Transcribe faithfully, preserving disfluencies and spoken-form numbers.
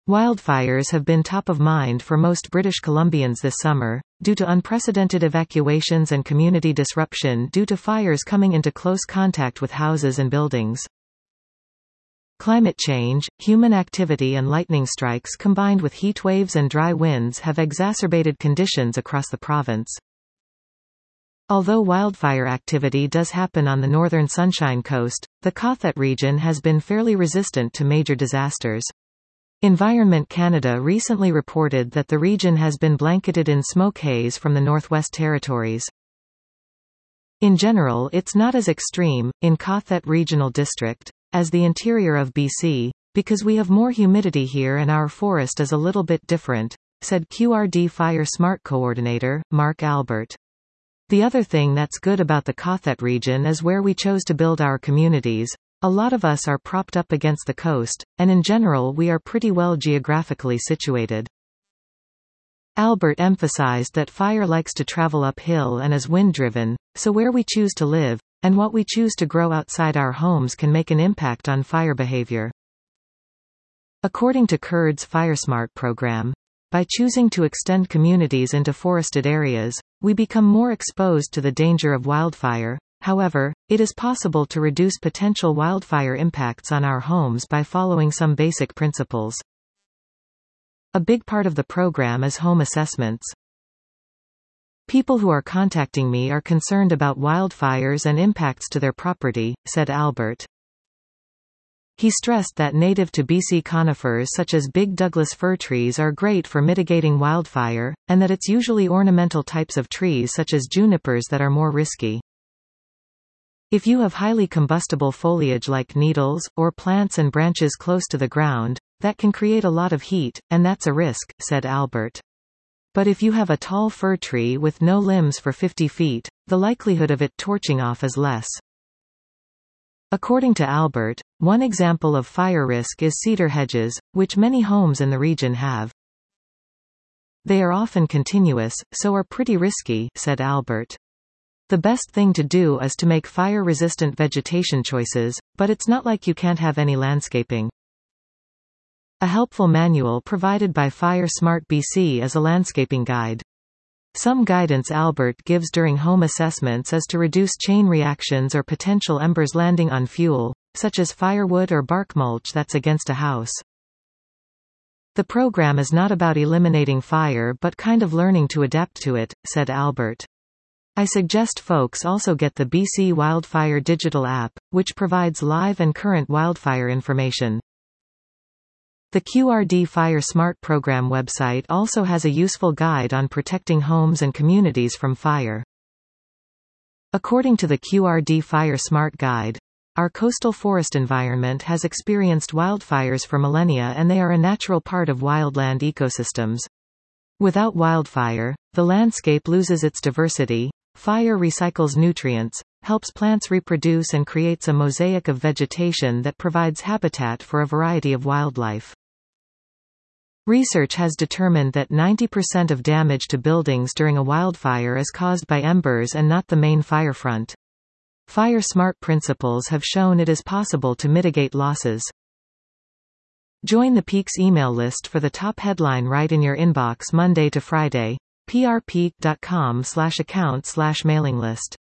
Wildfires have been top of mind for most British Columbians this summer, due to unprecedented evacuations and community disruption due to fires coming into close contact with houses and buildings. Climate change, human activity and lightning strikes combined with heat waves and dry winds have exacerbated conditions across the province. Although wildfire activity does happen on the northern Sunshine Coast, the Cothet region has been fairly resistant to major disasters. Environment Canada recently reported that the region has been blanketed in smoke haze from the Northwest Territories. In general, it's not as extreme, in Cothet Regional District, as the interior of B C, because we have more humidity here and our forest is a little bit different, said Q R D Fire Smart Coordinator, Mark Albert. The other thing that's good about the Cothet region is where we chose to build our communities. A lot of us are propped up against the coast, and in general we are pretty well geographically situated. Albert emphasized that fire likes to travel uphill and is wind-driven, so where we choose to live, and what we choose to grow outside our homes can make an impact on fire behavior. According to C U R D's FireSmart program, by choosing to extend communities into forested areas, we become more exposed to the danger of wildfire. However, it is possible to reduce potential wildfire impacts on our homes by following some basic principles. A big part of the program is home assessments. People who are contacting me are concerned about wildfires and impacts to their property, said Albert. He stressed that native to B C conifers such as big Douglas fir trees are great for mitigating wildfire, and that it's usually ornamental types of trees such as junipers that are more risky. If you have highly combustible foliage like needles, or plants and branches close to the ground, that can create a lot of heat, and that's a risk, said Albert. But if you have a tall fir tree with no limbs for fifty feet, the likelihood of it torching off is less. According to Albert, one example of fire risk is cedar hedges, which many homes in the region have. They are often continuous, so are pretty risky, said Albert. The best thing to do is to make fire-resistant vegetation choices, but it's not like you can't have any landscaping. A helpful manual provided by Fire Smart B C is a landscaping guide. Some guidance Albert gives during home assessments is to reduce chain reactions or potential embers landing on fuel, such as firewood or bark mulch that's against a house. The program is not about eliminating fire but kind of learning to adapt to it, said Albert. I suggest folks also get the B C Wildfire digital app, which provides live and current wildfire information. The Q R D Fire Smart program website also has a useful guide on protecting homes and communities from fire. According to the Q R D Fire Smart guide, our coastal forest environment has experienced wildfires for millennia and they are a natural part of wildland ecosystems. Without wildfire, the landscape loses its diversity. Fire recycles nutrients, helps plants reproduce and creates a mosaic of vegetation that provides habitat for a variety of wildlife. Research has determined that ninety percent of damage to buildings during a wildfire is caused by embers and not the main fire front. Fire Smart principles have shown it is possible to mitigate losses. Join the Peaks email list for the top headline right in your inbox Monday to Friday. p r peak dot com slash account slash mailing list